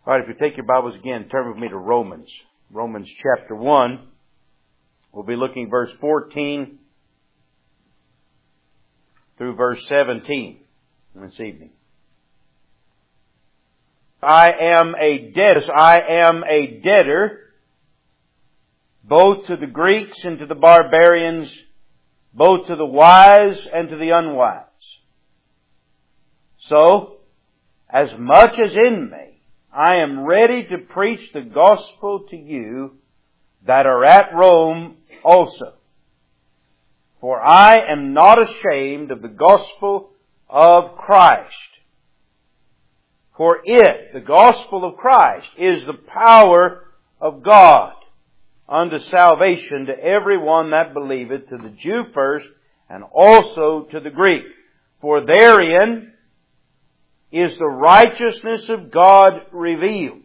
All right, if you take your Bibles again, turn with me to Romans. Romans chapter 1. We'll be looking verse 14 through verse 17 this evening. I am a debtor, both to the Greeks and to the barbarians, both to the wise and to the unwise. So, as much as in me, I am ready to preach the gospel to you that are at Rome also. For I am not ashamed of the gospel of Christ. For it, the gospel of Christ, is the power of God unto salvation to everyone that believeth, to the Jew first, and also to the Greek. For therein is the righteousness of God revealed,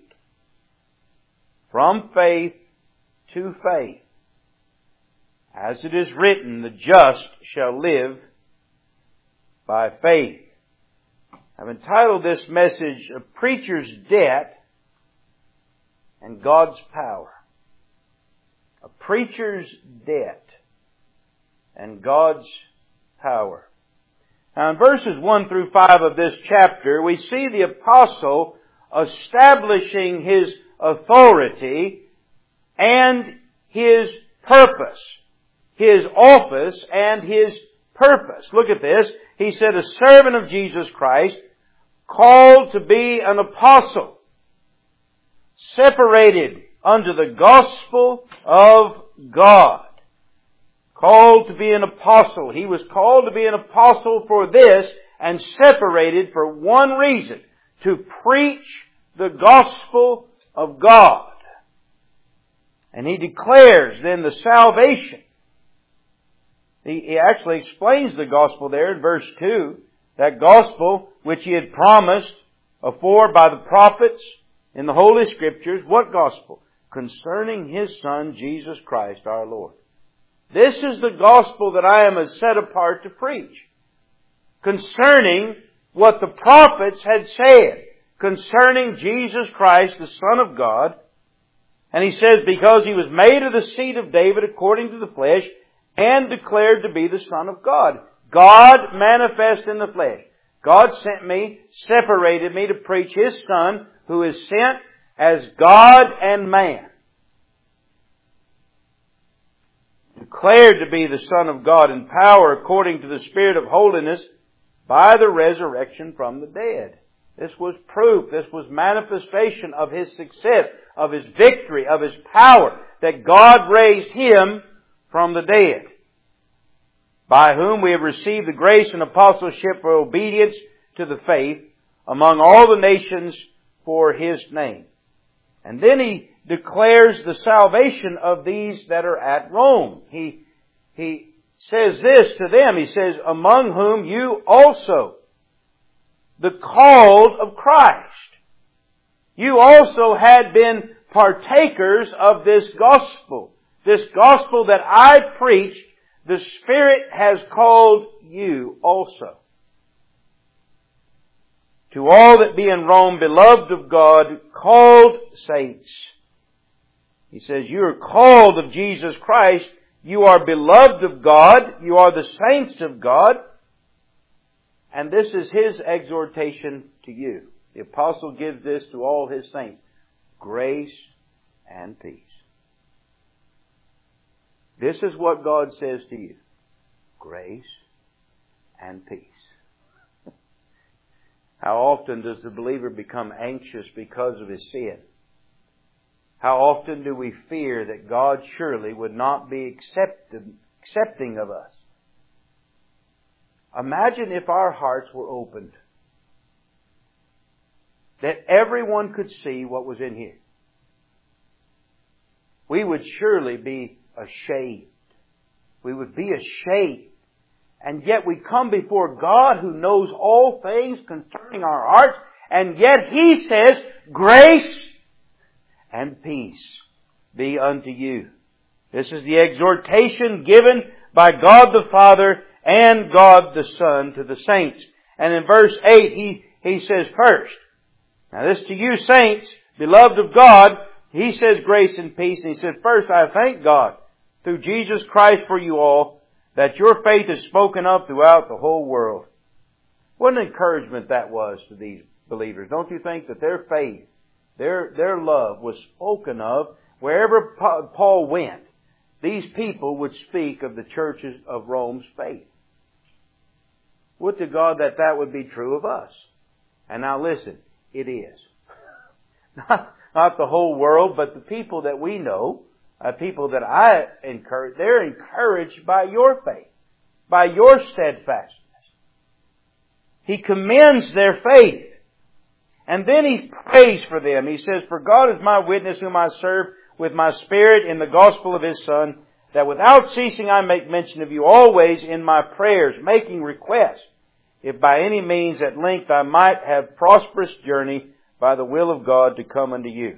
from faith to faith. As it is written, the just shall live by faith. I've entitled this message, A Preacher's Debt and God's Power. A Preacher's Debt and God's Power. Now in verses 1 through 5 of this chapter, we see the apostle establishing his authority and his purpose. His office and his purpose. Look at this. He said, a servant of Jesus Christ, called to be an apostle, separated unto the gospel of God. Called to be an apostle. He was called to be an apostle for this and separated for one reason. To preach the gospel of God. And he declares then the salvation. He actually explains the gospel there in verse 2. That gospel which he had promised afore by the prophets in the Holy Scriptures. What gospel? Concerning His Son, Jesus Christ our Lord. This is the gospel that I am set apart to preach. Concerning what the prophets had said. Concerning Jesus Christ, the Son of God. And he says, because He was made of the seed of David according to the flesh, and declared to be the Son of God. God manifest in the flesh. God sent me, separated me to preach His Son, who is sent as God and man. Declared to be the Son of God in power according to the Spirit of holiness by the resurrection from the dead. This was proof, this was manifestation of His success, of His victory, of His power, that God raised Him from the dead, by whom we have received the grace and apostleship for obedience to the faith among all the nations for His name. And then he declares the salvation of these that are at Rome. He says this to them. He says, among whom you also, the called of Christ. You also had been partakers of this gospel. This gospel that I preached, the Spirit has called you also. To all that be in Rome, beloved of God, called saints. He says, you are called of Jesus Christ. You are beloved of God. You are the saints of God. And this is His exhortation to you. The apostle gives this to all his saints. Grace and peace. This is what God says to you. Grace and peace. How often does the believer become anxious because of his sin? How often do we fear that God surely would not be accepting of us? Imagine if our hearts were opened. That everyone could see what was in here. We would surely be ashamed. We would be ashamed. And yet we come before God who knows all things concerning our hearts. And yet He says, grace and peace be unto you. This is the exhortation given by God the Father and God the Son to the saints. And in verse 8 he says first, now this to you saints, beloved of God, he says grace and peace. And he said, first, I thank God through Jesus Christ for you all, that your faith is spoken of throughout the whole world. What an encouragement that was to these believers. Don't you think that their faith, their love was spoken of wherever Paul went? These people would speak of the churches of Rome's faith. Would to God that that would be true of us. And now listen, it is. Not the whole world, but the people that we know, people that I encourage, they're encouraged by your faith, by your steadfastness. He commends their faith. And then he prays for them. He says, for God is my witness whom I serve with my spirit in the gospel of His Son, that without ceasing I make mention of you always in my prayers, making request, if by any means at length I might have prosperous journey by the will of God to come unto you.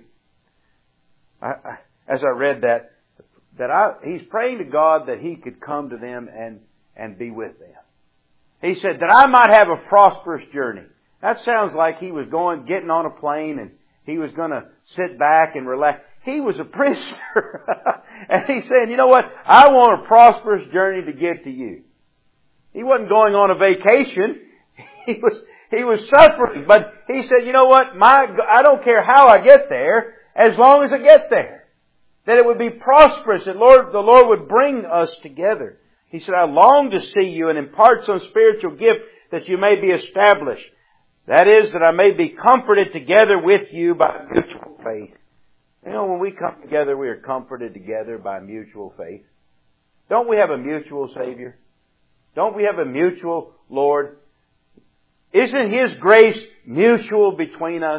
As I read that he's praying to God that He could come to them and be with them. He said that I might have a prosperous journey. That sounds like he was getting on a plane and he was going to sit back and relax. He was a prisoner. And he's saying, you know what? I want a prosperous journey to get to you. He wasn't going on a vacation. He was suffering. But he said, you know what? I don't care how I get there, as long as I get there. That it would be prosperous. That the Lord would bring us together. He said, I long to see you and impart some spiritual gift that you may be established. That is, that I may be comforted together with you by mutual faith. You know, when we come together, we are comforted together by mutual faith. Don't we have a mutual Savior? Don't we have a mutual Lord? Isn't His grace mutual between us?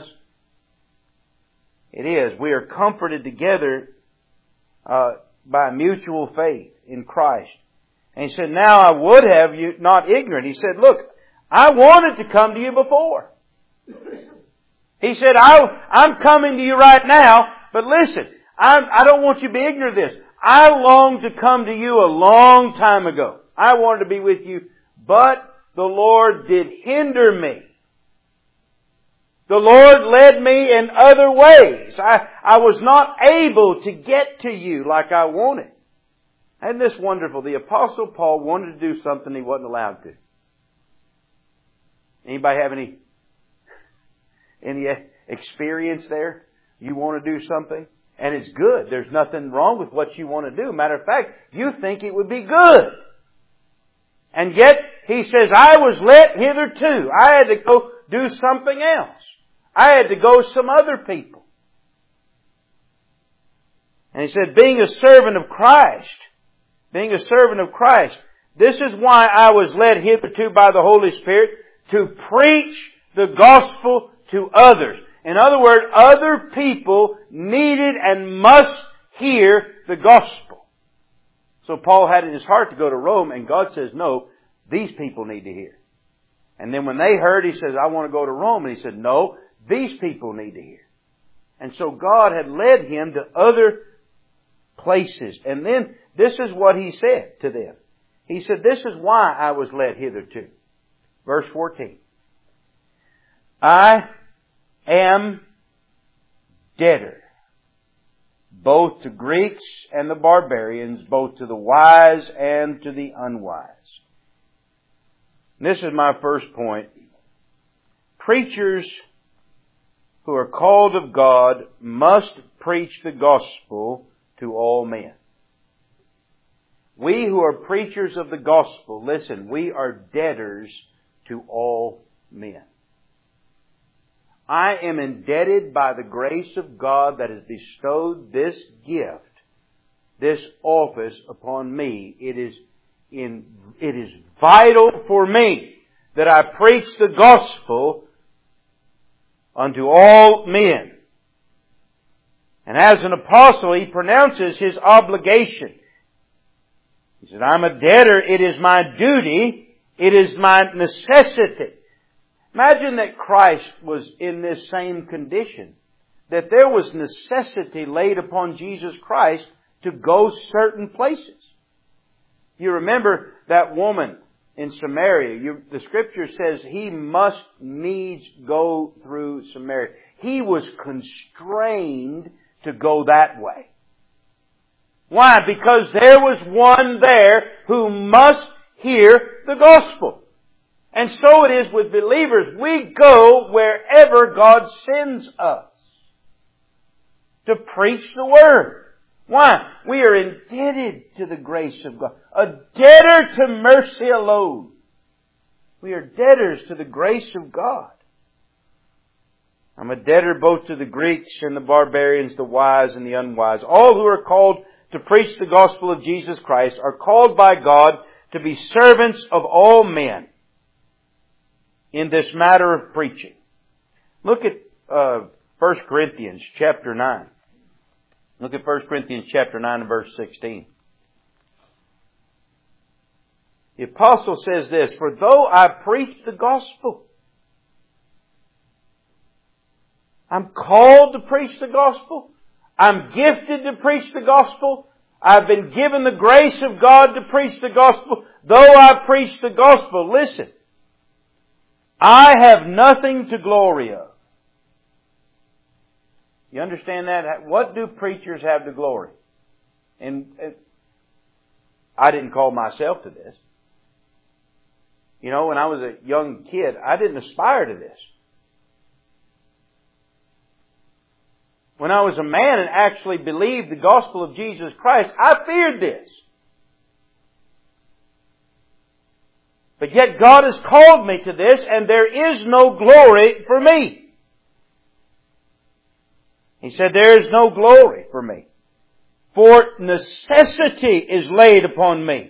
It is. We are comforted together by mutual faith in Christ. And he said, now I would have you not ignorant. He said, look, I wanted to come to you before. He said, I'm coming to you right now, but listen, I don't want you to be ignorant of this. I longed to come to you a long time ago. I wanted to be with you, but the Lord did hinder me. The Lord led me in other ways. I was not able to get to you like I wanted. Isn't this wonderful? The Apostle Paul wanted to do something he wasn't allowed to. Anybody have any experience there? You want to do something? And it's good. There's nothing wrong with what you want to do. Matter of fact, you think it would be good. And yet, he says, I was let hitherto. I had to go do something else. I had to go some other people. And he said, being a servant of Christ, this is why I was led hitherto by the Holy Spirit to preach the gospel to others. In other words, other people needed and must hear the gospel. So Paul had in his heart to go to Rome, and God says, no, these people need to hear. And then when they heard, he says, I want to go to Rome. And he said, no, these people need to hear. And so God had led him to other places. And then this is what he said to them. He said, this is why I was led hitherto. Verse 14. I am debtor, both to Greeks and the barbarians, both to the wise and to the unwise. This is my first point. Preachers who are called of God must preach the gospel to all men. We who are preachers of the gospel, listen, we are debtors to all men. I am indebted by the grace of God that has bestowed this gift, this office upon me. It is vital for me that I preach the gospel unto all men. And as an apostle, he pronounces his obligation. He said, I'm a debtor. It is my duty. It is my necessity. Imagine that Christ was in this same condition. That there was necessity laid upon Jesus Christ to go certain places. You remember that woman in Samaria. The Scripture says he must needs go through Samaria. He was constrained to go that way. Why? Because there was one there who must hear the gospel. And so it is with believers. We go wherever God sends us to preach the Word. Why? We are indebted to the grace of God. A debtor to mercy alone. We are debtors to the grace of God. I'm a debtor both to the Greeks and the barbarians, the wise and the unwise. All who are called to preach the gospel of Jesus Christ are called by God to be servants of all men in this matter of preaching. Look at 1 Corinthians chapter 9. Look at 1 Corinthians chapter 9 and verse 16. The apostle says this, "For though I preach the gospel," I'm called to preach the gospel. I'm gifted to preach the gospel. I've been given the grace of God to preach the gospel. Though I preach the gospel, listen, I have nothing to glory of. You understand that? What do preachers have to glory? And I didn't call myself to this. You know, when I was a young kid, I didn't aspire to this. When I was a man and actually believed the gospel of Jesus Christ, I feared this. But yet God has called me to this, and there is no glory for me. He said, there is no glory for me. For necessity is laid upon me.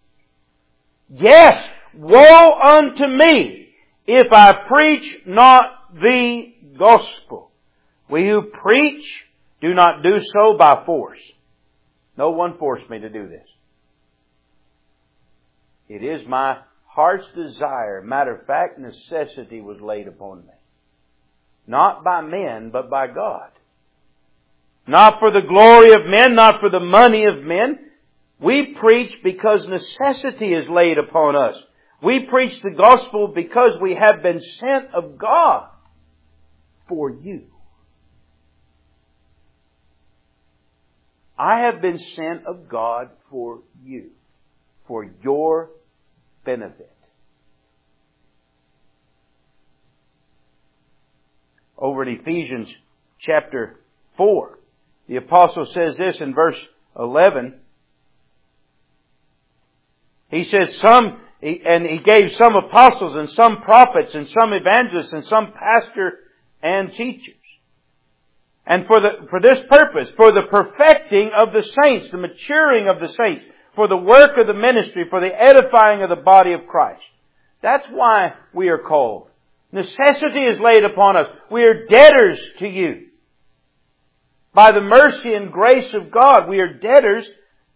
Yes, woe unto me if I preach not the gospel. We who preach do not do so by force. No one forced me to do this. It is my heart's desire. Matter of fact, necessity was laid upon me. Not by men, but by God. Not for the glory of men, not for the money of men. We preach because necessity is laid upon us. We preach the gospel because we have been sent of God for you. I have been sent of God for you, for your benefit. Over in Ephesians chapter 4, the apostle says this in verse 11. He says he gave some apostles and some prophets and some evangelists and some pastors and teachers. And for this purpose, for the perfecting of the saints, the maturing of the saints, for the work of the ministry, for the edifying of the body of Christ. That's why we are called. Necessity is laid upon us. We are debtors to you. By the mercy and grace of God, we are debtors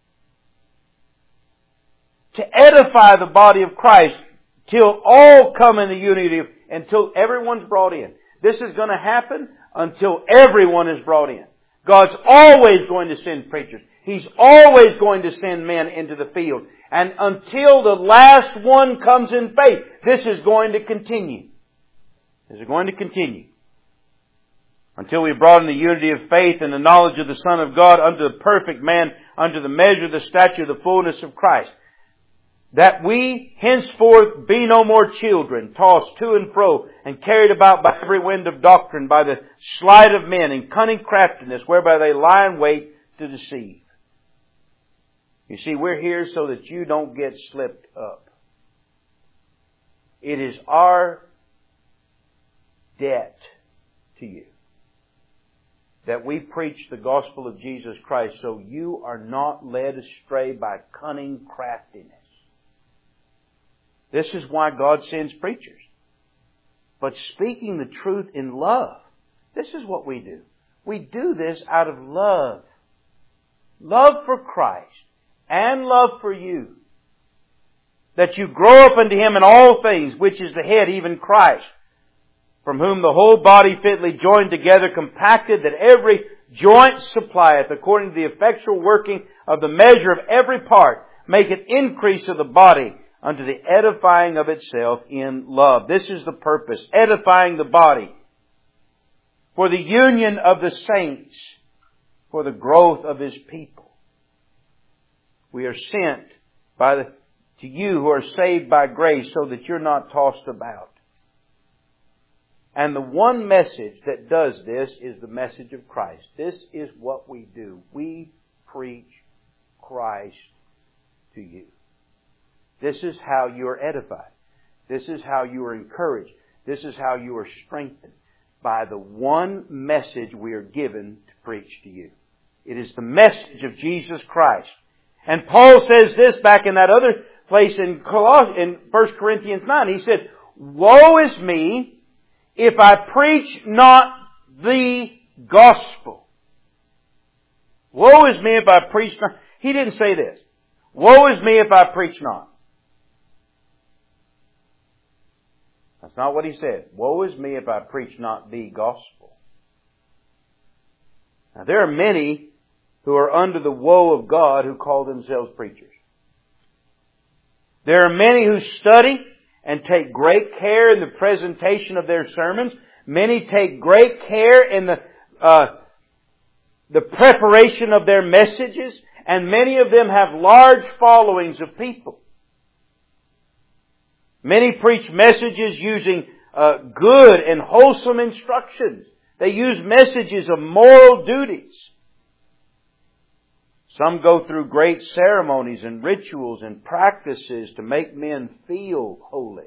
to edify the body of Christ till all come in the unity, until everyone's brought in. This is going to happen until everyone is brought in. God's always going to send preachers. He's always going to send men into the field. And until the last one comes in faith, this is going to continue. This is going to continue. Until we brought in the unity of faith and the knowledge of the Son of God unto the perfect man, unto the measure of the stature of the fullness of Christ. That we henceforth be no more children, tossed to and fro, and carried about by every wind of doctrine, by the sleight of men and cunning craftiness, whereby they lie in wait to deceive. You see, we're here so that you don't get slipped up. It is our debt to you that we preach the gospel of Jesus Christ so you are not led astray by cunning craftiness. This is why God sends preachers. But speaking the truth in love, this is what we do. We do this out of love. Love for Christ and love for you. That you grow up unto Him in all things, which is the head, even Christ, from whom the whole body fitly joined together, compacted, that every joint supplieth, according to the effectual working of the measure of every part, maketh increase of the body, unto the edifying of itself in love. This is the purpose. Edifying the body. for the union of the saints, for the growth of His people. We are sent to you who are saved by grace so that you're not tossed about. And the one message that does this is the message of Christ. This is what we do. We preach Christ to you. This is how you are edified. This is how you are encouraged. This is how you are strengthened. By the one message we are given to preach to you. It is the message of Jesus Christ. And Paul says this back in that other place in 1 Corinthians 9. He said, "Woe is me if I preach not the gospel." Woe is me if I preach not. He didn't say this. Woe is me if I preach not. That's not what he said. Woe is me if I preach not the gospel. Now there are many who are under the woe of God who call themselves preachers. There are many who study and take great care in the presentation of their sermons. Many take great care in the preparation of their messages. And many of them have large followings of people. Many preach messages using good and wholesome instructions. They use messages of moral duties. Some go through great ceremonies and rituals and practices to make men feel holy.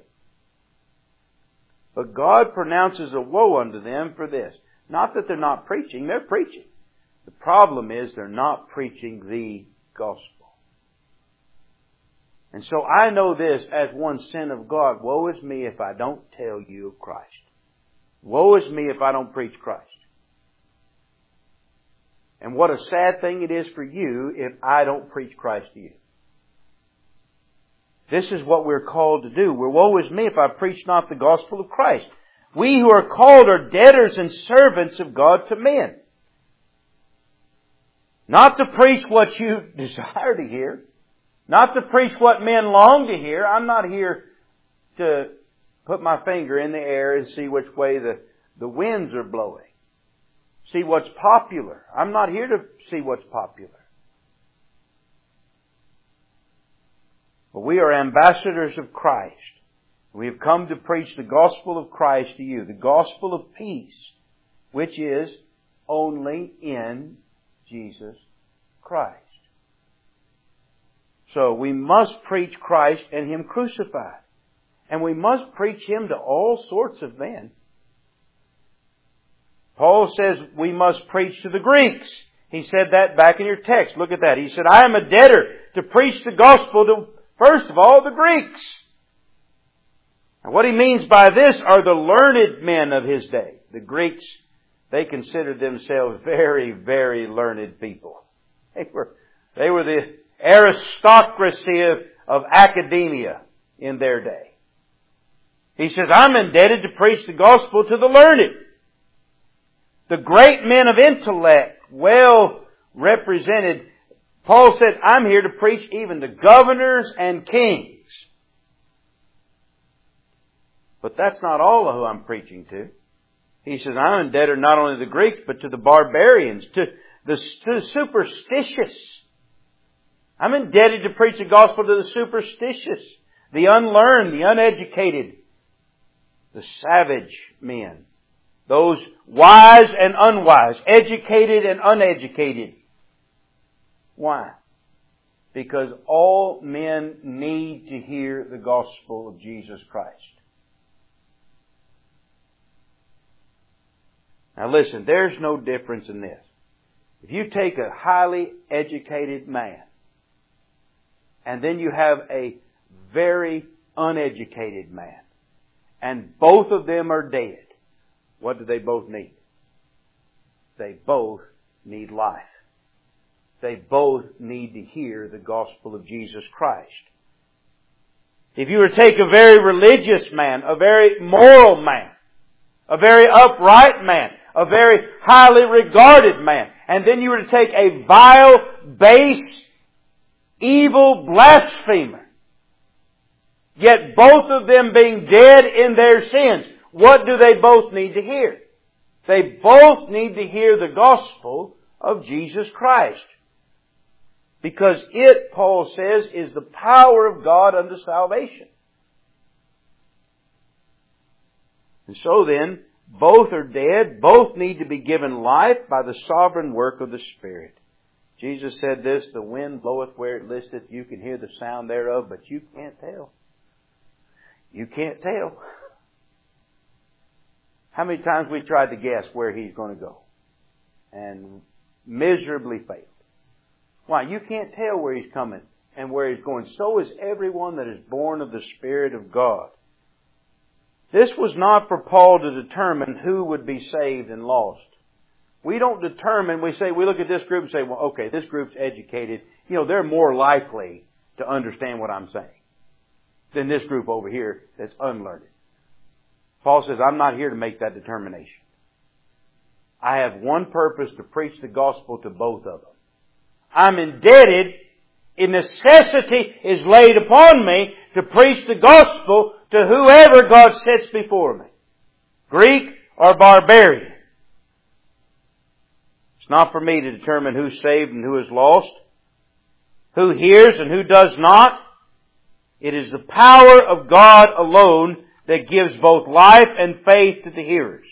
But God pronounces a woe unto them for this. Not that they're not preaching, they're preaching. The problem is they're not preaching the gospel. And so I know this as one sin of God. Woe is me if I don't tell you of Christ. Woe is me if I don't preach Christ. And what a sad thing it is for you if I don't preach Christ to you. This is what we're called to do. Woe is me if I preach not the gospel of Christ. We who are called are debtors and servants of God to men. Not to preach what you desire to hear. Not to preach what men long to hear. I'm not here to put my finger in the air and see which way the winds are blowing. See what's popular. I'm not here to see what's popular. But we are ambassadors of Christ. We have come to preach the gospel of Christ to you. The gospel of peace, which is only in Jesus Christ. So we must preach Christ and Him crucified. And we must preach Him to all sorts of men. Paul says we must preach to the Greeks. He said that back in your text. Look at that. He said, I am a debtor to preach the gospel to, first of all, the Greeks. And what he means by this are the learned men of his day. The Greeks, they considered themselves very, very learned people. They were the aristocracy of academia in their day. He says, I'm indebted to preach the gospel to the learned. The great men of intellect, well represented. Paul said, I'm here to preach even to governors and kings. But that's not all of who I'm preaching to. He says, I'm indebted not only to the Greeks, but to the barbarians, to the superstitious. I'm indebted to preach the gospel to the superstitious, the unlearned, the uneducated, the savage men. Those wise and unwise, educated and uneducated. Why? Because all men need to hear the gospel of Jesus Christ. Now listen, there's no difference in this. If you take a highly educated man and then you have a very uneducated man and both of them are dead, what do they both need? They both need life. They both need to hear the gospel of Jesus Christ. If you were to take a very religious man, a very moral man, a very upright man, a very highly regarded man, and then you were to take a vile, base, evil blasphemer, yet both of them being dead in their sins, what do they both need to hear? They both need to hear the gospel of Jesus Christ. Because it, Paul says, is the power of God unto salvation. And so then, both are dead. Both need to be given life by the sovereign work of the Spirit. Jesus said this, the wind bloweth where it listeth. You can hear the sound thereof, but you can't tell. You can't tell. How many times we tried to guess where He's going to go? And miserably failed. Why? You can't tell where He's coming and where He's going. So is everyone that is born of the Spirit of God. This was not for Paul to determine who would be saved and lost. We don't determine, we look at this group and say, well, okay, this group's educated. They're more likely to understand what I'm saying than this group over here that's unlearned. Paul says, I'm not here to make that determination. I have one purpose, to preach the gospel to both of them. I'm indebted, a necessity is laid upon me to preach the gospel to whoever God sets before me. Greek or barbarian. It's not for me to determine who's saved and who is lost, who hears and who does not. It is the power of God alone that gives both life and faith to the hearers.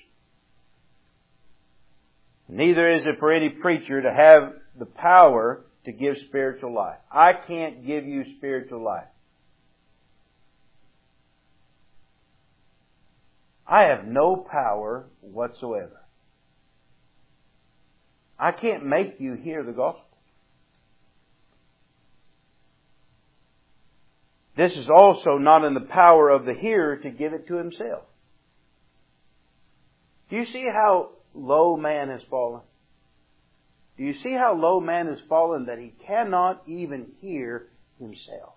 Neither is it for any preacher to have the power to give spiritual life. I can't give you spiritual life. I have no power whatsoever. I can't make you hear the gospel. This is also not in the power of the hearer to give it to himself. Do you see how low man has fallen? Do you see how low man has fallen that he cannot even hear himself?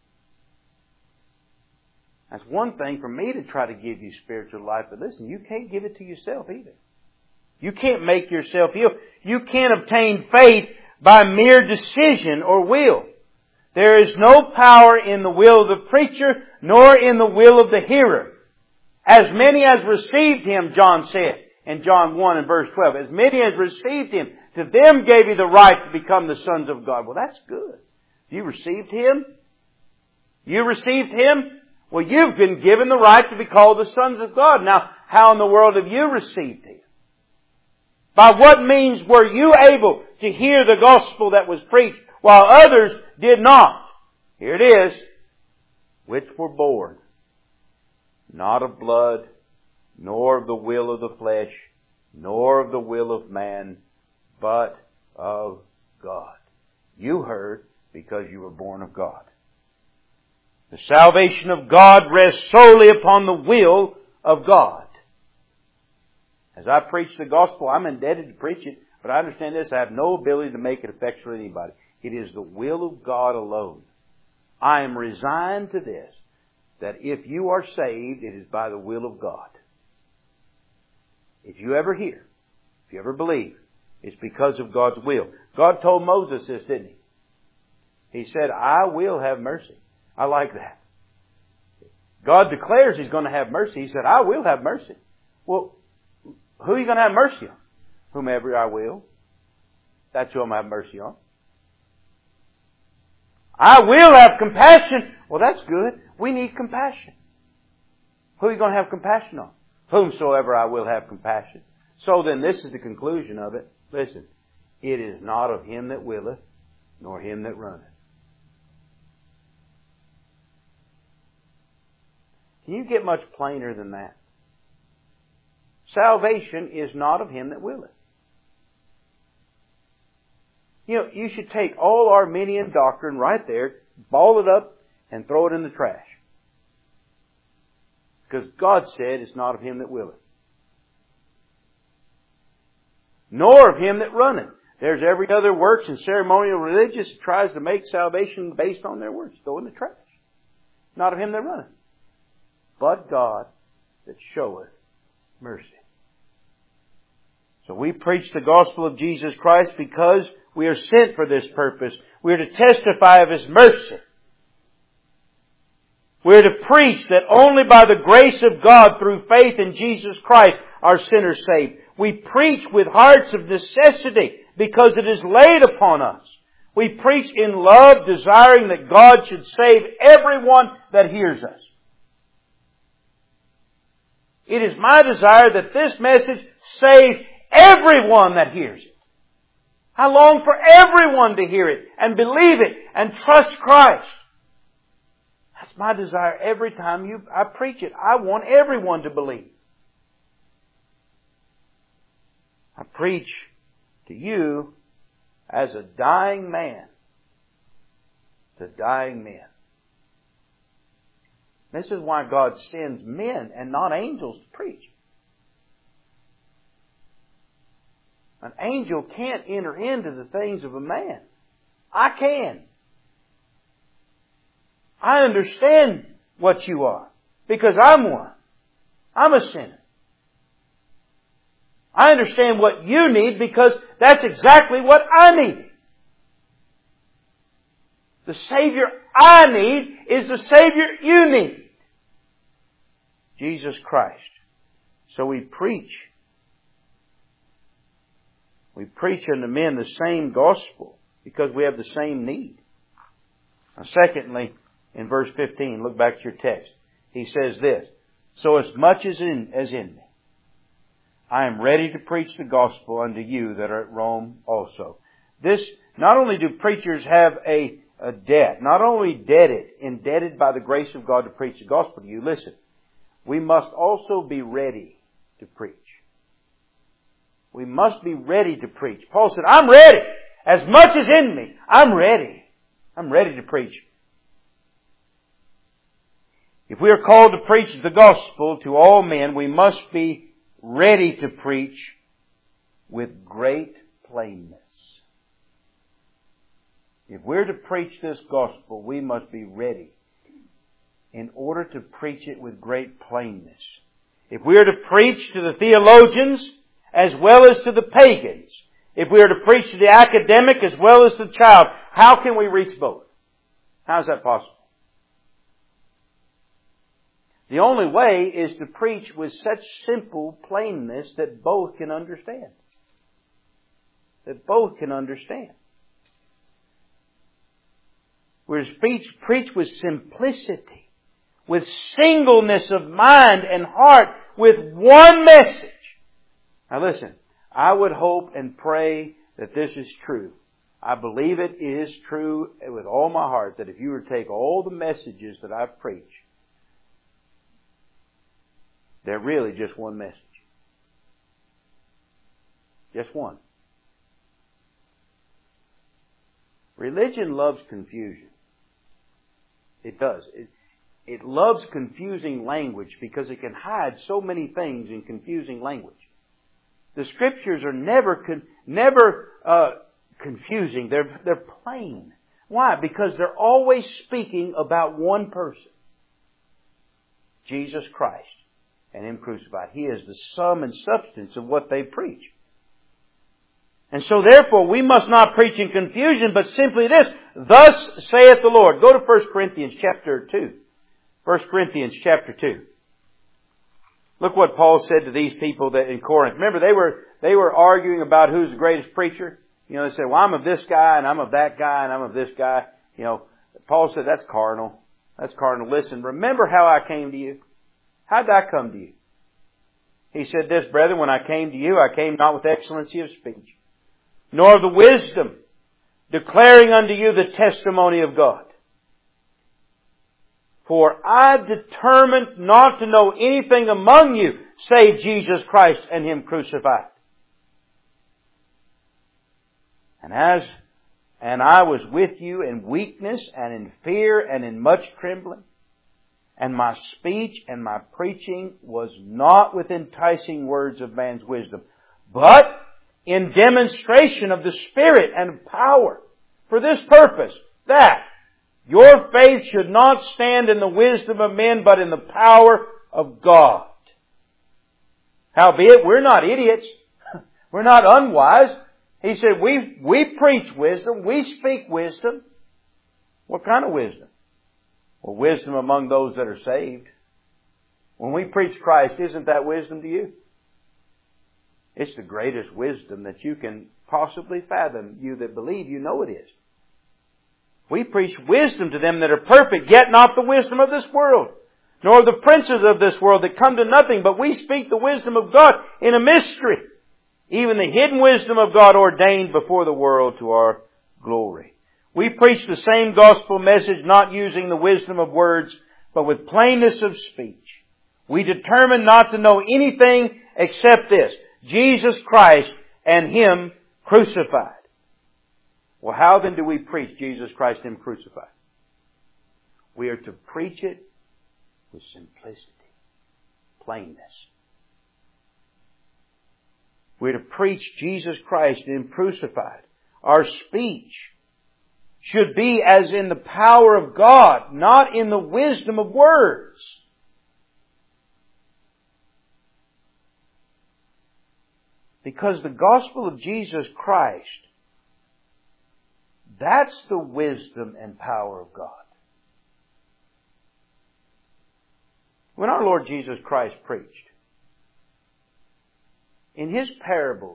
That's one thing for me to try to give you spiritual life, but listen, you can't give it to yourself either. You can't make yourself heal. You can't obtain faith by mere decision or will. There is no power in the will of the preacher, nor in the will of the hearer. As many as received Him, John said in John 1 and verse 12, as many as received Him, to them gave He the right to become the sons of God. Well, that's good. You received Him? You received Him? Well, you've been given the right to be called the sons of God. Now, how in the world have you received Him? By what means were you able to hear the gospel that was preached while others did not? Here it is. Which were born, not of blood, nor of the will of the flesh, nor of the will of man, but of God. You heard because you were born of God. The salvation of God rests solely upon the will of God. As I preach the gospel, I'm indebted to preach it, but I understand this, I have no ability to make it effectual to anybody. It is the will of God alone. I am resigned to this, that if you are saved, it is by the will of God. If you ever hear, if you ever believe, it's because of God's will. God told Moses this, didn't He? He said, I will have mercy. I like that. God declares He's going to have mercy. He said, I will have mercy. Well, who are you going to have mercy on? Whomever I will. That's who I'm going to have mercy on. I will have compassion. Well, that's good. We need compassion. Who are you going to have compassion on? Whomsoever I will have compassion. So then this is the conclusion of it. Listen, it is not of him that willeth, nor him that runneth. Can you get much plainer than that? Salvation is not of him that willeth. You should take all Arminian doctrine right there, ball it up, and throw it in the trash. Because God said it's not of him that willeth. Nor of him that runneth. There's every other works and ceremonial religious that tries to make salvation based on their works. Throw in the trash. Not of him that runneth, but God that showeth mercy. So we preach the gospel of Jesus Christ because we are sent for this purpose. We are to testify of His mercy. We are to preach that only by the grace of God through faith in Jesus Christ are sinners saved. We preach with hearts of necessity because it is laid upon us. We preach in love, desiring that God should save everyone that hears us. It is my desire that this message save everyone that hears it. I long for everyone to hear it and believe it and trust Christ. That's my desire every time I preach it. I want everyone to believe. I preach to you as a dying man to dying men. This is why God sends men and not angels to preach. An angel can't enter into the things of a man. I can. I understand what you are because I'm one. I'm a sinner. I understand what you need because that's exactly what I need. The Savior I need is the Savior you need. Jesus Christ. So we preach. We preach unto men the same gospel because we have the same need. Now, secondly, in verse 15, look back to your text. He says this, so as much as in me, I am ready to preach the gospel unto you that are at Rome also. This, not only do preachers have a debt, not only indebted by the grace of God to preach the gospel to you, listen, we must also be ready to preach. We must be ready to preach. Paul said, I'm ready. As much as in me, I'm ready. I'm ready to preach. If we are called to preach the gospel to all men, we must be ready to preach with great plainness. If we're to preach this gospel, we must be ready in order to preach it with great plainness. If we are to preach to the theologians as well as to the pagans, if we are to preach to the academic as well as to the child, how can we reach both? How is that possible? The only way is to preach with such simple plainness that both can understand. That both can understand. We're to preach with simplicity, with singleness of mind and heart, with one message. Now listen, I would hope and pray that this is true. I believe it is true with all my heart that if you were to take all the messages that I've preached, they're really just one message. Just one. Religion loves confusion. It does. It loves confusing language because it can hide so many things in confusing language. The Scriptures are never confusing. They're plain. Why? Because they're always speaking about one person. Jesus Christ and Him crucified. He is the sum and substance of what they preach. And so therefore we must not preach in confusion, but simply this, thus saith the Lord. Go to 1 Corinthians chapter 2. 1 Corinthians chapter 2. Look what Paul said to these people that in Corinth. Remember, they were arguing about who's the greatest preacher. You know, they said, well, I'm of this guy, and I'm of that guy, and I'm of this guy. You know, Paul said, that's carnal. That's carnal. Listen, remember how I came to you? How did I come to you? He said this, brethren, when I came to you, I came not with excellency of speech, nor of the wisdom, declaring unto you the testimony of God. For I determined not to know anything among you, save Jesus Christ and Him crucified. And I was with you in weakness and in fear and in much trembling. And my speech and my preaching was not with enticing words of man's wisdom, but in demonstration of the Spirit and of power. For this purpose, that your faith should not stand in the wisdom of men, but in the power of God. Howbeit, we're not idiots. We're not unwise. He said, we preach wisdom. We speak wisdom. What kind of wisdom? Well, wisdom among those that are saved. When we preach Christ, isn't that wisdom to you? It's the greatest wisdom that you can possibly fathom. You that believe, you know it is. We preach wisdom to them that are perfect, yet not the wisdom of this world, nor the princes of this world that come to nothing, but we speak the wisdom of God in a mystery, even the hidden wisdom of God ordained before the world to our glory. We preach the same gospel message, not using the wisdom of words, but with plainness of speech. We determine not to know anything except this: Jesus Christ and Him crucified. Well, how then do we preach Jesus Christ and Him crucified? We are to preach it with simplicity, plainness. We're to preach Jesus Christ and Him crucified. Our speech should be as in the power of God, not in the wisdom of words. Because the gospel of Jesus Christ, that's the wisdom and power of God. When our Lord Jesus Christ preached, in His parables,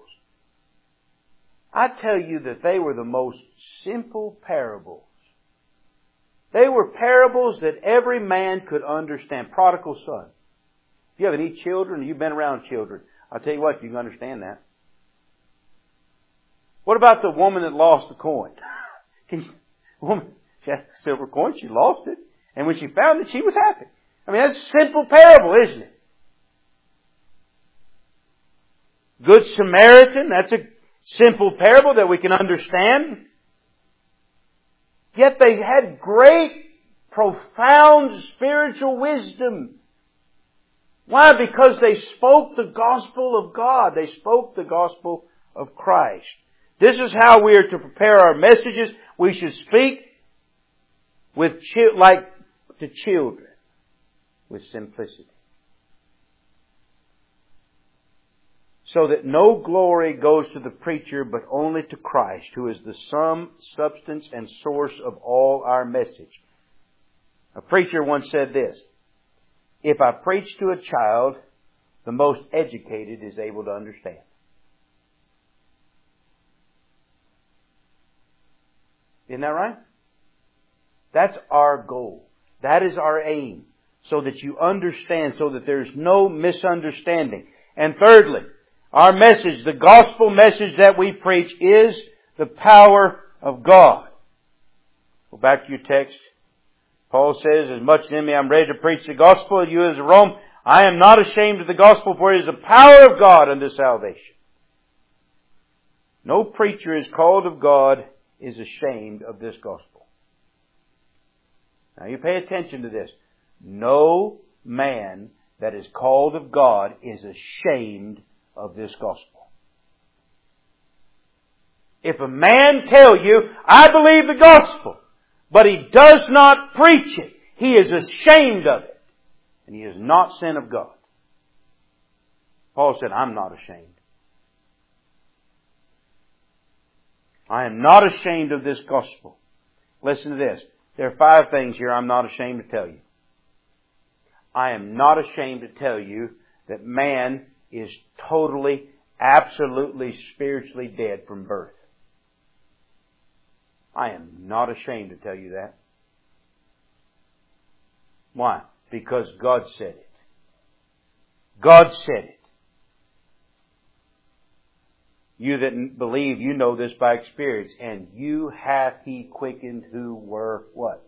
I tell you that they were the most simple parables. They were parables that every man could understand. Prodigal son. If you have any children, you've been around children, I'll tell you what, you can understand that. What about the woman that lost the coin? Woman, she had a silver coin, she lost it, and when she found it, she was happy. I mean, that's a simple parable, isn't it? Good Samaritan, that's a simple parable that we can understand. Yet they had great, profound spiritual wisdom. Why? Because they spoke the gospel of God. They spoke the gospel of Christ. This is how we are to prepare our messages. We should speak like to children, with simplicity. So that no glory goes to the preacher, but only to Christ, who is the sum, substance, and source of all our message. A preacher once said this: if I preach to a child, the most educated is able to understand. Isn't that right? That's our goal. That is our aim. So that you understand, so that there's no misunderstanding. And thirdly, our message, the gospel message that we preach, is the power of God. Go back to your text. Paul says, as much as in me I'm ready to preach the gospel to you as a Rome, I am not ashamed of the gospel, for it is the power of God unto salvation. No preacher is called of God is ashamed of this gospel. Now you pay attention to this. No man that is called of God is ashamed of this gospel. If a man tell you, I believe the gospel, but he does not preach it, he is ashamed of it, and he is not sent of God. Paul said, I'm not ashamed. I am not ashamed of this gospel. Listen to this. There are 5 things here I'm not ashamed to tell you. I am not ashamed to tell you that man is totally, absolutely, spiritually dead from birth. I am not ashamed to tell you that. Why? Because God said it. God said it. You that believe, you know this by experience. And you hath He quickened who were what?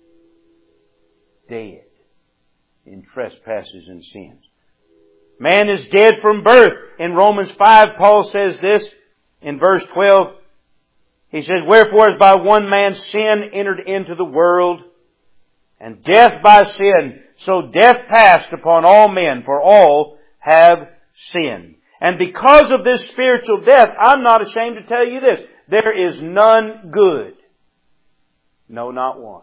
Dead in trespasses and sins. Man is dead from birth. In Romans 5, Paul says this in verse 12. He says, wherefore as by one man sin entered into the world, and death by sin, so death passed upon all men, for all have sinned. And because of this spiritual death, I'm not ashamed to tell you this: there is none good. No, not one.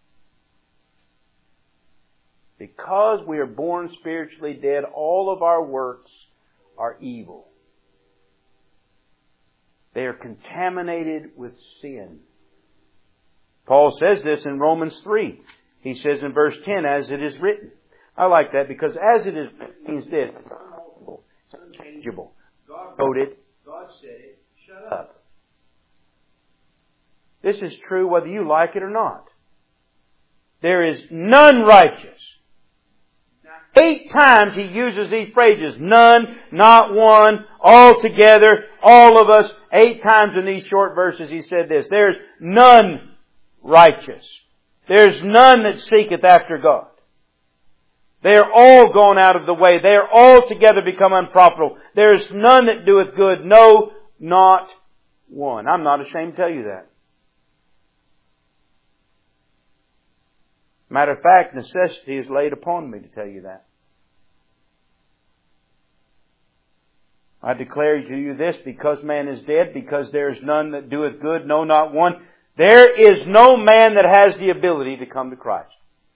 Because we are born spiritually dead, all of our works are evil. They are contaminated with sin. Paul says this in Romans 3. He says in verse 10, as it is written. I like that because as it is written means this: it's unchangeable. God God wrote it. God said it. Shut up. This is true whether you like it or not. There is none righteous. 8 times He uses these phrases. None, not one, altogether, all of us. 8 times in these short verses He said this. There's none righteous. There's none that seeketh after God. They are all gone out of the way. They are all together become unprofitable. There is none that doeth good. No, not one. I'm not ashamed to tell you that. Matter of fact, necessity is laid upon me to tell you that. I declare to you this, because man is dead, because there is none that doeth good, no, not one. There is no man that has the ability to come to Christ.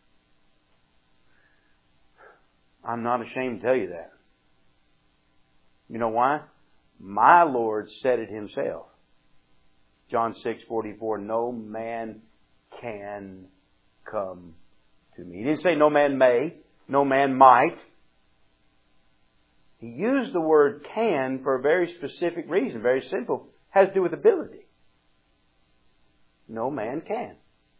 I'm not ashamed to tell you that. You know why? My Lord said it Himself. John 6:44, no man can come to me. He didn't say no man may, no man might. He used the word can for a very specific reason, very simple. It has to do with ability. No man can.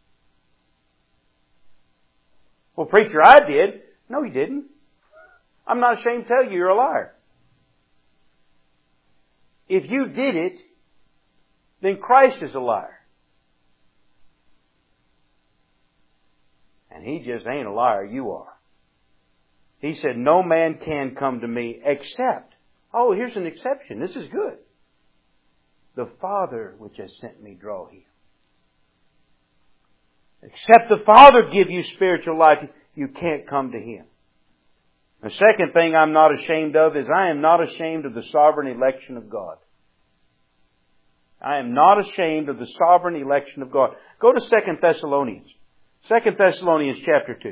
Well, preacher, I did. No, you didn't. I'm not ashamed to tell you you're a liar. If you did it, then Christ is a liar. And He just ain't a liar, you are. He said, no man can come to me except. Oh, here's an exception. This is good. The Father which has sent me draw him. Except the Father give you spiritual life, you can't come to Him. The second thing I'm not ashamed of is I am not ashamed of the sovereign election of God. I am not ashamed of the sovereign election of God. Go to 2 Thessalonians. 2 Thessalonians chapter 2.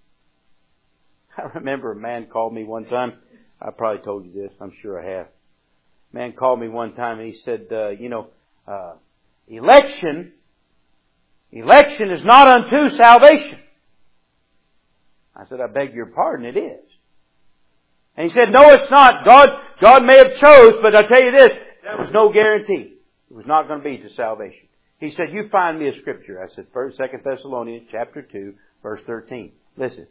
I remember a man called me one time. I probably told you this. I'm sure I have. A man called me one time and he said, election is not unto salvation. I said, I beg your pardon, it is. And he said, no, it's not. God may have chose, but I tell you this, there was no guarantee. It was not going to be to salvation. He said, you find me a scripture. I said, 2 Thessalonians chapter 2, verse 13. Listen.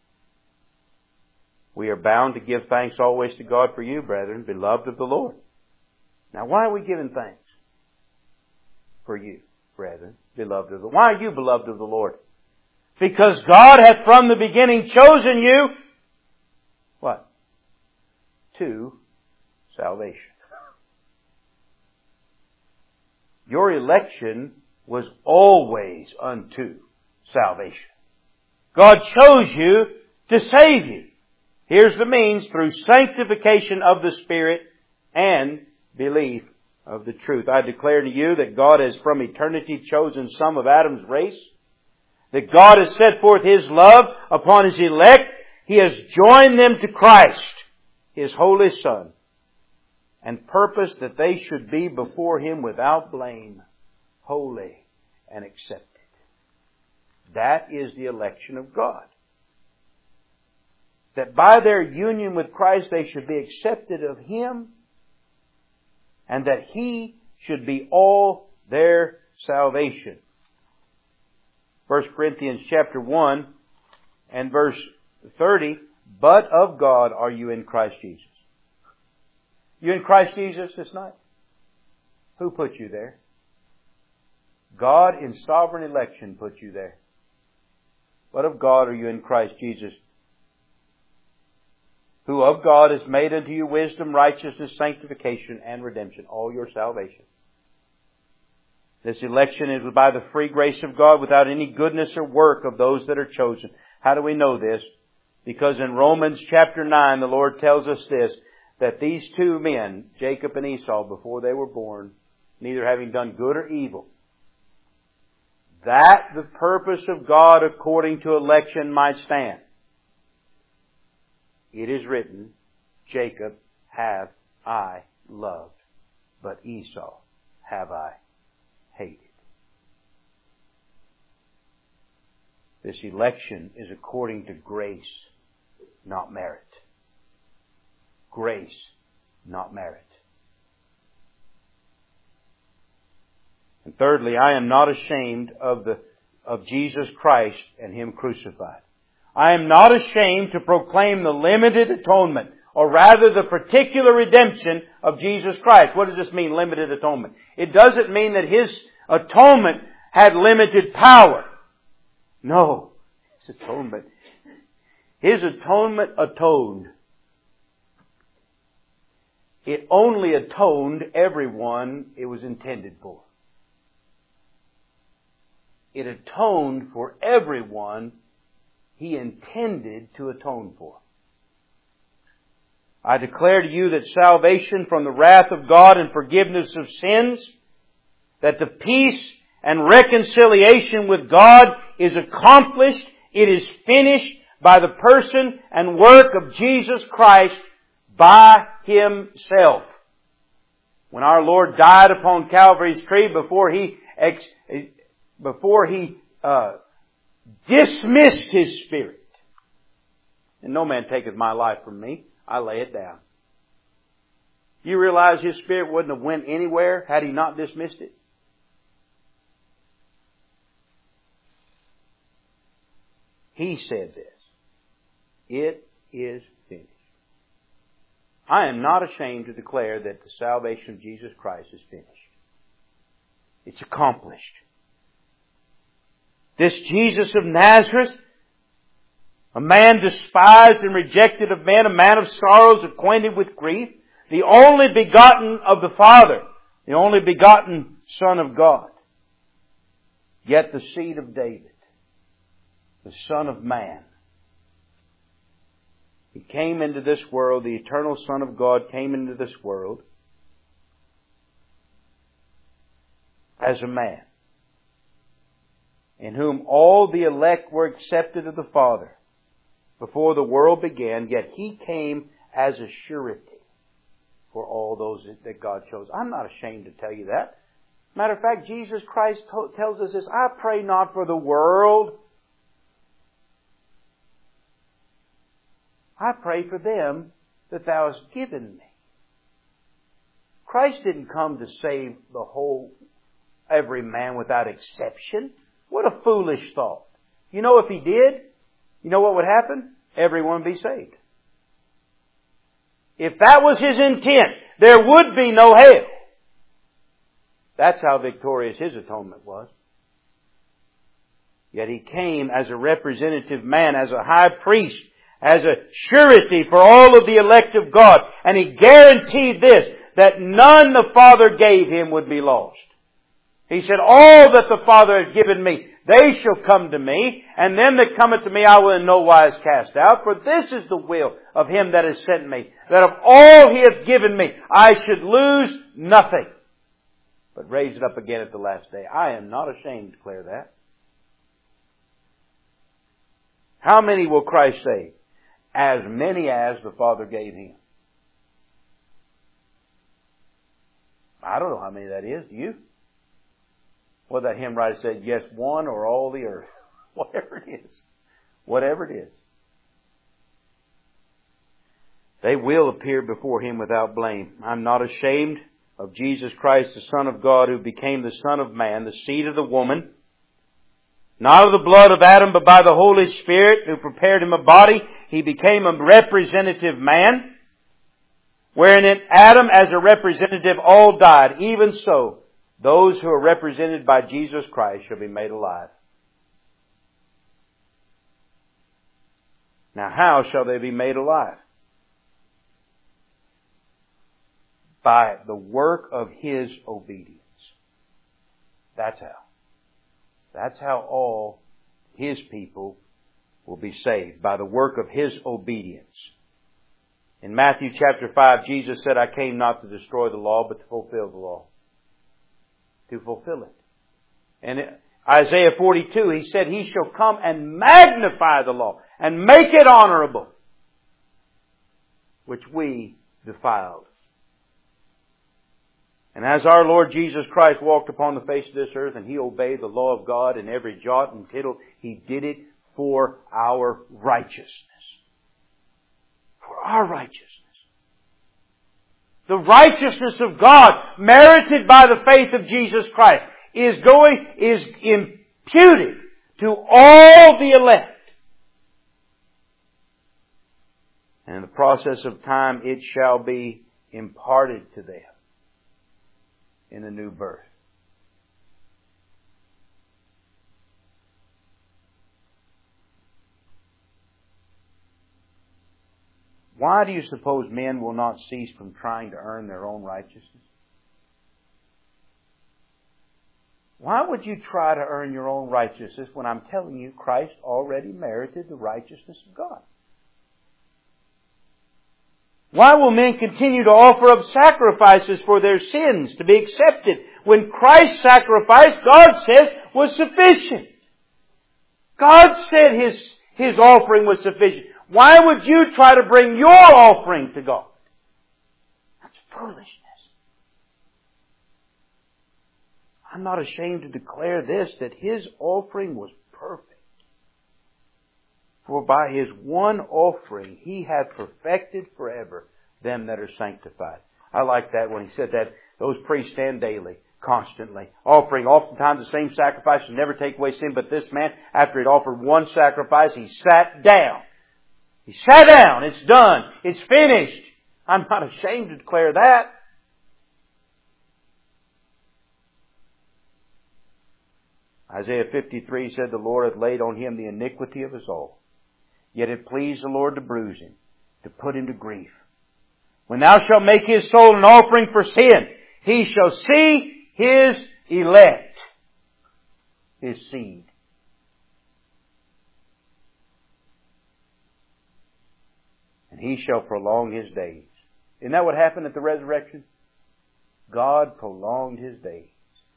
We are bound to give thanks always to God for you, brethren, beloved of the Lord. Now, why are we giving thanks? For you, brethren, beloved of the Lord. Why are you beloved of the Lord? Because God hath from the beginning chosen you, what? To salvation. Your election was always unto salvation. God chose you to save you. Here's the means: through sanctification of the Spirit and belief of the truth. I declare to you that God has from eternity chosen some of Adam's race, that God has set forth His love upon His elect. He has joined them to Christ, His holy Son, and purposed that they should be before Him without blame, holy, and accepted. That is the election of God. That by their union with Christ they should be accepted of Him, and that He should be all their salvation. 1 Corinthians chapter 1 and verse 30, but of God are you in Christ Jesus. You in Christ Jesus this night? Who put you there? God in sovereign election put you there. But of God are you in Christ Jesus, who of God is made unto you wisdom, righteousness, sanctification, and redemption, all your salvation. This election is by the free grace of God without any goodness or work of those that are chosen. How do we know this? Because in Romans chapter 9, the Lord tells us this, that these two men, Jacob and Esau, before they were born, neither having done good or evil, that the purpose of God according to election might stand. It is written, Jacob have I loved, but Esau have I hated. This election is according to grace, not merit. Grace, not merit. And thirdly, I am not ashamed of Jesus Christ and Him crucified. I am not ashamed to proclaim the limited atonement, or rather the particular redemption of Jesus Christ. What does this mean, limited atonement? It doesn't mean that His atonement had limited power. No. His atonement atoned. It only atoned everyone it was intended for. It atoned for everyone He intended to atone for. I declare to you that salvation from the wrath of God and forgiveness of sins, that the peace and reconciliation with God is accomplished, it is finished by the person and work of Jesus Christ by Himself. When our Lord died upon Calvary's tree, before He dismissed His Spirit. And no man taketh my life from me, I lay it down. You realize His Spirit wouldn't have went anywhere had He not dismissed it? He said this. It is finished. I am not ashamed to declare that the salvation of Jesus Christ is finished. It's accomplished. This Jesus of Nazareth, a man despised and rejected of men, a man of sorrows, acquainted with grief, the only begotten of the Father, the only begotten Son of God, yet the seed of David, the Son of Man. He came into this world, the eternal Son of God came into this world as a man, in whom all the elect were accepted of the Father before the world began, yet He came as a surety for all those that God chose. I'm not ashamed to tell you that. Matter of fact, Jesus Christ tells us this, I pray not for the world, I pray for them that Thou hast given me. Christ didn't come to save every man without exception. What a foolish thought. You know, if He did, you know what would happen? Everyone would be saved. If that was His intent, there would be no hell. That's how victorious His atonement was. Yet He came as a representative man, as a high priest, as a surety for all of the elect of God. And He guaranteed this, that none the Father gave Him would be lost. He said, all that the Father has given me, they shall come to me, and them that cometh to me I will in no wise cast out. For this is the will of Him that has sent me, that of all He hath given me, I should lose nothing, but raise it up again at the last day. I am not ashamed to declare that. How many will Christ save? As many as the Father gave Him. I don't know how many that is. Do you? Well, that hymn writer said, yes, one or all the earth. Whatever it is. Whatever it is. They will appear before Him without blame. I'm not ashamed of Jesus Christ, the Son of God, who became the Son of Man, the seed of the woman, not of the blood of Adam, but by the Holy Spirit, who prepared Him a body. He became a representative man, wherein in Adam as a representative all died. Even so, those who are represented by Jesus Christ shall be made alive. Now how shall they be made alive? By the work of His obedience. That's how. That's how all His people will be saved. By the work of His obedience. In Matthew chapter 5, Jesus said, I came not to destroy the law, but to fulfill the law. To fulfill it. And in Isaiah 42, He said, He shall come and magnify the law and make it honorable, which we defiled. And as our Lord Jesus Christ walked upon the face of this earth and He obeyed the law of God in every jot and tittle, He did it for our righteousness. For our righteousness. The righteousness of God merited by the faith of Jesus Christ is imputed to all the elect. And in the process of time, it shall be imparted to them in the new birth. Why do you suppose men will not cease from trying to earn their own righteousness? Why would you try to earn your own righteousness when I'm telling you Christ already merited the righteousness of God? Why will men continue to offer up sacrifices for their sins to be accepted when Christ's sacrifice, God says, was sufficient? God said His offering was sufficient. Why would you try to bring your offering to God? That's foolishness. I'm not ashamed to declare this, that His offering was perfect. For by His one offering He hath perfected forever them that are sanctified. I like that when He said that. Those priests stand daily, constantly, offering oftentimes the same sacrifice to never take away sin. But this man, after he'd offered one sacrifice, he sat down. He sat down. It's done. It's finished. I'm not ashamed to declare that. Isaiah 53 said, the Lord hath laid on Him the iniquity of us all. Yet it pleased the Lord to bruise Him, to put Him to grief. When thou shalt make His soul an offering for sin, He shall see His elect, His seed. And He shall prolong His days. Isn't that what happened at the resurrection? God prolonged His days.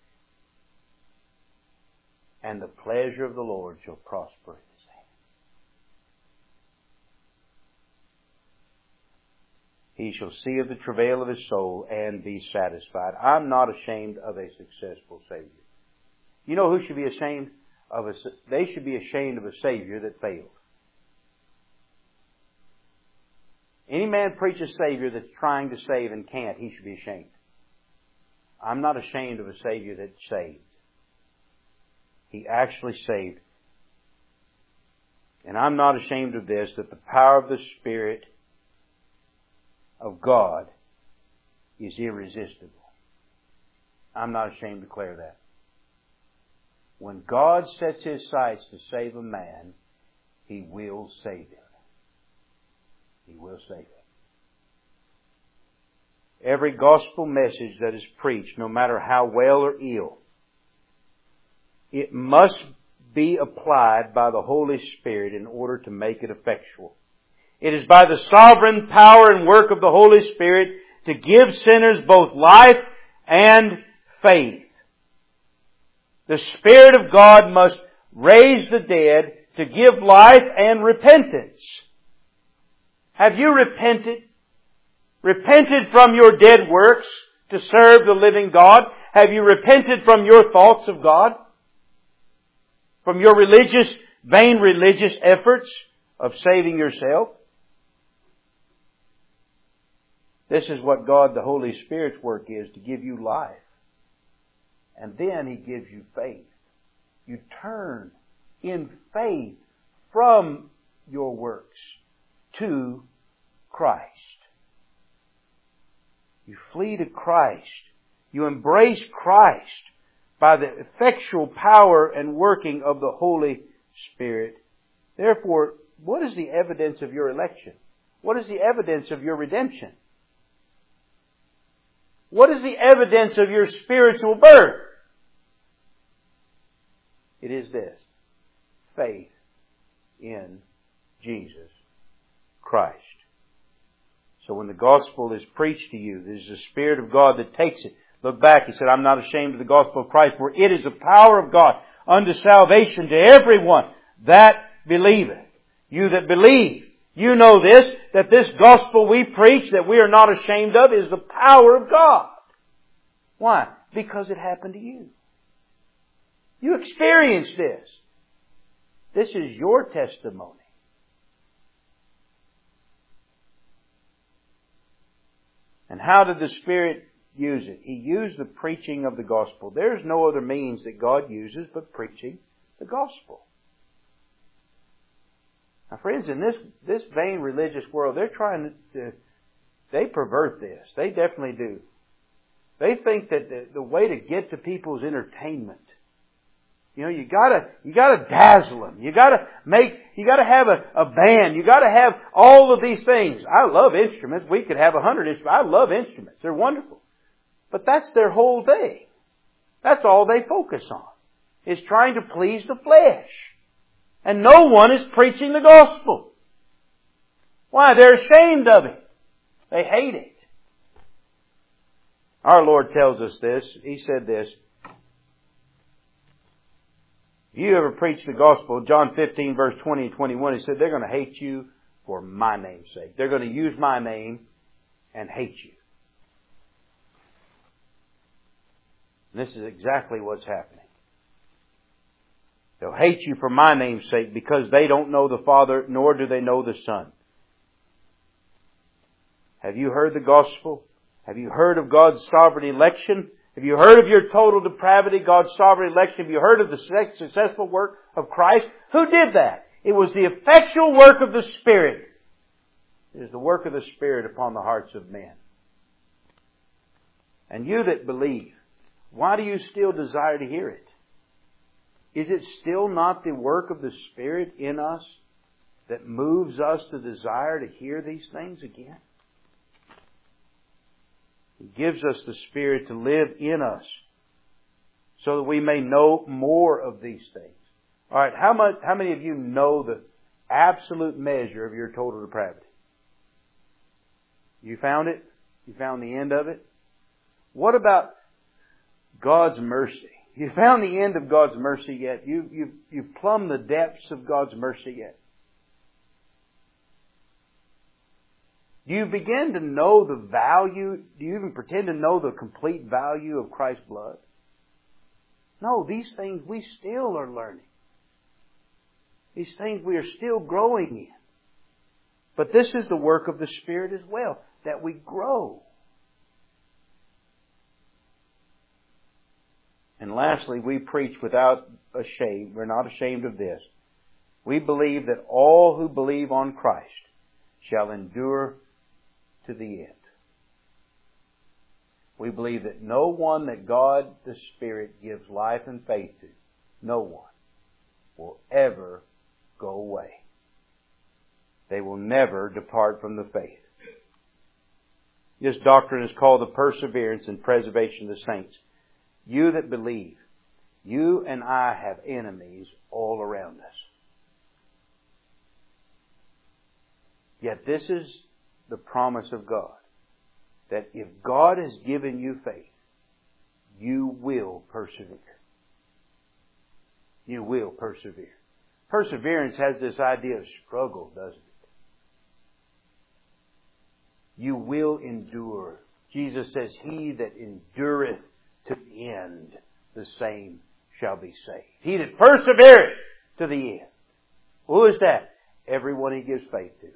And the pleasure of the Lord shall prosper in His hand. He shall see of the travail of His soul and be satisfied. I'm not ashamed of a successful Savior. You know who should be ashamed of they should be ashamed of a Savior that failed. Any man preach a Savior that's trying to save and can't, he should be ashamed. I'm not ashamed of a Savior that saved. He actually saved. And I'm not ashamed of this, that the power of the Spirit of God is irresistible. I'm not ashamed to declare that. When God sets His sights to save a man, He will save him. He will save him. Every gospel message that is preached, no matter how well or ill, it must be applied by the Holy Spirit in order to make it effectual. It is by the sovereign power and work of the Holy Spirit to give sinners both life and faith. The Spirit of God must raise the dead to give life and repentance. Have you repented? Repented from your dead works to serve the living God? Have you repented from your thoughts of God? From your vain religious efforts of saving yourself? This is what God, the Holy Spirit's work is, to give you life. And then He gives you faith. You turn in faith from your works to Christ. You flee to Christ. You embrace Christ by the effectual power and working of the Holy Spirit. Therefore, what is the evidence of your election? What is the evidence of your redemption? What is the evidence of your spiritual birth? It is this: faith in Jesus Christ. So when the gospel is preached to you, there's the Spirit of God that takes it. Look back, He said, I'm not ashamed of the gospel of Christ, for it is the power of God unto salvation to everyone that believeth. You that believe, you know this, that this gospel we preach, that we are not ashamed of, is the power of God. Why? Because it happened to you. You experienced this. This is your testimony. And how did the Spirit use it? He used the preaching of the gospel. There's no other means that God uses but preaching the gospel. Now friends, in this vain religious world, they're trying to, they pervert this. They definitely do. They think that the way to get to people is entertainment. You know, you gotta dazzle them. You gotta have a band. You gotta have all of these things. I love instruments. We could have 100 instruments. I love instruments. They're wonderful. But that's their whole thing. That's all they focus on, is trying to please the flesh. And no one is preaching the gospel. Why? They're ashamed of it. They hate it. Our Lord tells us this. He said this. If you ever preach the gospel, John 15 verse 20 and 21, He said they're going to hate you for my name's sake. They're going to use my name and hate you. And this is exactly what's happening. They'll hate you for my name's sake because they don't know the Father, nor do they know the Son. Have you heard the gospel? Have you heard of God's sovereign election? Have you heard of your total depravity, God's sovereign election? Have you heard of the successful work of Christ? Who did that? It was the effectual work of the Spirit. It is the work of the Spirit upon the hearts of men. And you that believe, why do you still desire to hear it? Is it still not the work of the Spirit in us that moves us to desire to hear these things again? He gives us the Spirit to live in us so that we may know more of these things. All right, how many of you know the absolute measure of your total depravity? You found it? You found the end of it? What about God's mercy? You found the end of God's mercy yet? You've plumbed the depths of God's mercy yet? Do you begin to know the value? Do you even pretend to know the complete value of Christ's blood? No, these things we still are learning. These things we are still growing in. But this is the work of the Spirit as well, that we grow. And lastly, we preach without shame. We're not ashamed of this. We believe that all who believe on Christ shall endure to the end. We believe that no one that God the Spirit gives life and faith to, no one, will ever go away. They will never depart from the faith. This doctrine is called the perseverance and preservation of the saints. You that believe, you and I have enemies all around us. Yet this is the promise of God, that if God has given you faith, you will persevere. You will persevere. Perseverance has this idea of struggle, doesn't it? You will endure. Jesus says, he that endureth to the end, the same shall be saved. He that persevereth to the end. Who is that? Everyone he gives faith to.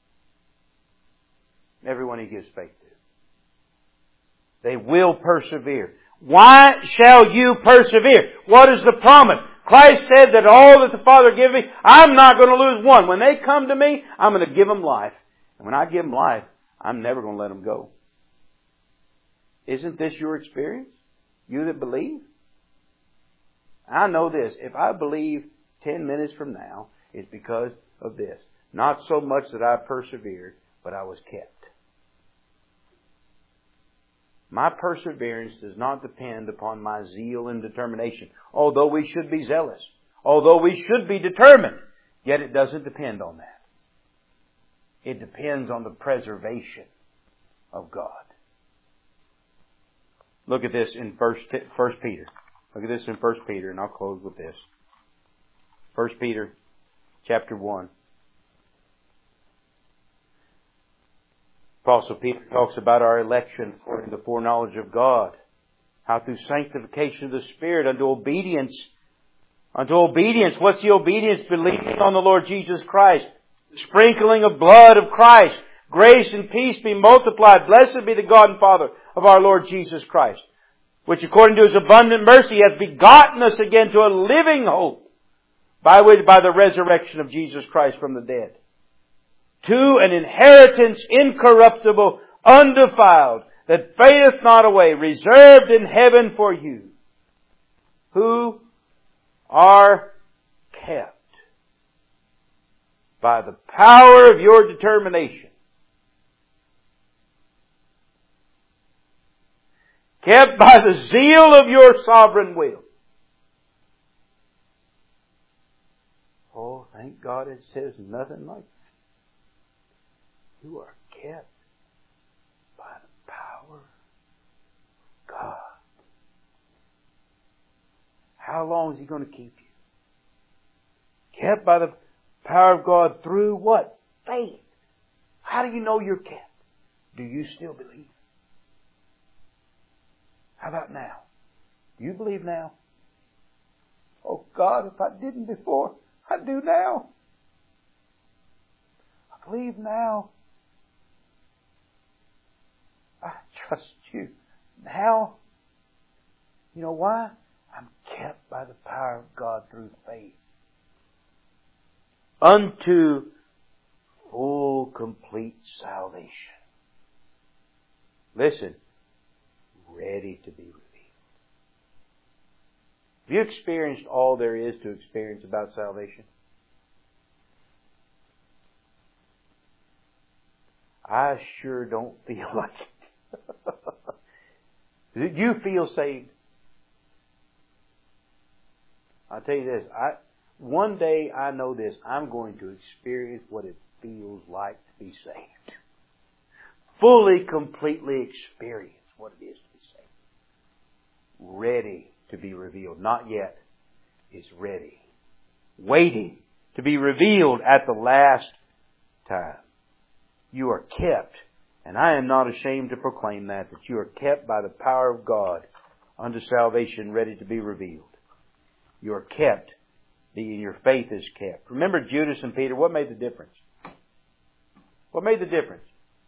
Everyone he gives faith to. They will persevere. Why shall you persevere? What is the promise? Christ said that all that the Father gives me, I'm not going to lose one. When they come to me, I'm going to give them life. And when I give them life, I'm never going to let them go. Isn't this your experience? You that believe? I know this. If I believe 10 minutes from now, it's because of this. Not so much that I persevered, but I was kept. My perseverance does not depend upon my zeal and determination. Although we should be zealous. Although we should be determined. Yet it doesn't depend on that. It depends on the preservation of God. Look at this in 1 Peter. Look at this in 1 Peter, and I'll close with this. 1 Peter chapter 1. Apostle Peter talks about our election according to the foreknowledge of God. How through sanctification of the Spirit unto obedience. Unto obedience. What's the obedience? Believing on the Lord Jesus Christ. The sprinkling of blood of Christ. grace and peace be multiplied. Blessed be the God and Father of our Lord Jesus Christ, which according to His abundant mercy hath begotten us again to a living hope, by the resurrection of Jesus Christ from the dead, to an inheritance incorruptible, undefiled, that fadeth not away, reserved in heaven for you, who are kept by the power of your determination, kept by the zeal of your sovereign will. Oh, thank God it says nothing like that. You are kept by the power of God. How long is He going to keep you? Kept by the power of God through what? Faith. How do you know you're kept? Do you still believe? How about now? Do you believe now? Oh God, if I didn't before, I do now. I believe now. I trust you now. You know why? I'm kept by the power of God through faith unto full, complete salvation. Listen, ready to be revealed. Have you experienced all there is to experience about salvation? I sure don't feel like it. Do you feel saved? I'll tell you this. One day I know this. I'm going to experience what it feels like to be saved. Fully, completely experience what it is to be saved. Ready to be revealed. Not yet. Is ready. Waiting to be revealed at the last time. You are kept, and I am not ashamed to proclaim that you are kept by the power of God unto salvation, ready to be revealed. You are kept. Your faith is kept. Remember Judas and Peter? What made the difference? What made the difference?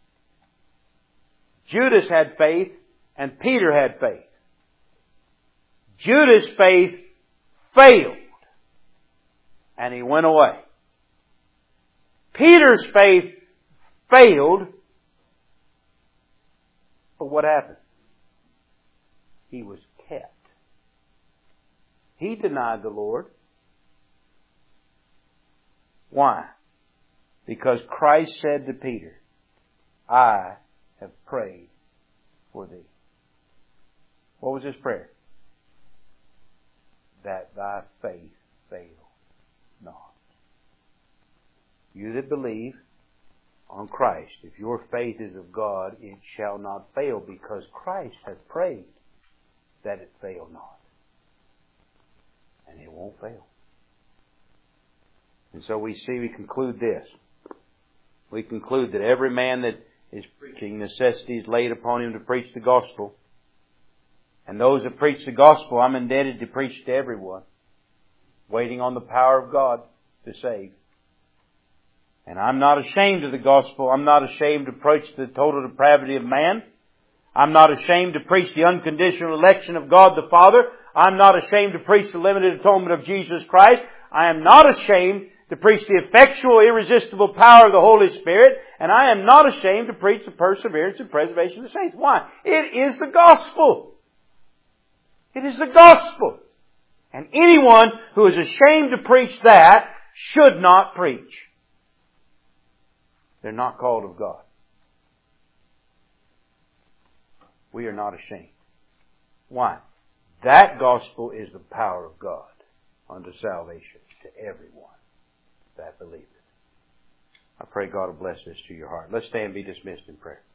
Judas had faith and Peter had faith. Judas' faith failed and he went away. Peter's faith failed, but what happened? He was kept. He denied the Lord. Why? Because Christ said to Peter, I have prayed for thee. What was his prayer? That thy faith fail not. You that believe on Christ, if your faith is of God, it shall not fail, because Christ has prayed that it fail not. And it won't fail. And so we conclude this. We conclude that every man that is preaching, necessity is laid upon him to preach the gospel. And those that preach the gospel, I'm indebted to preach to everyone, waiting on the power of God to save. And I'm not ashamed of the gospel. I'm not ashamed to preach the total depravity of man. I'm not ashamed to preach the unconditional election of God the Father. I'm not ashamed to preach the limited atonement of Jesus Christ. I am not ashamed to preach the effectual, irresistible power of the Holy Spirit. And I am not ashamed to preach the perseverance and preservation of the saints. Why? It is the gospel. It is the gospel. And anyone who is ashamed to preach that should not preach. They're not called of God. We are not ashamed. Why? That gospel is the power of God unto salvation to everyone that believeth. I pray God will bless this to your heart. Let's stand and be dismissed in prayer.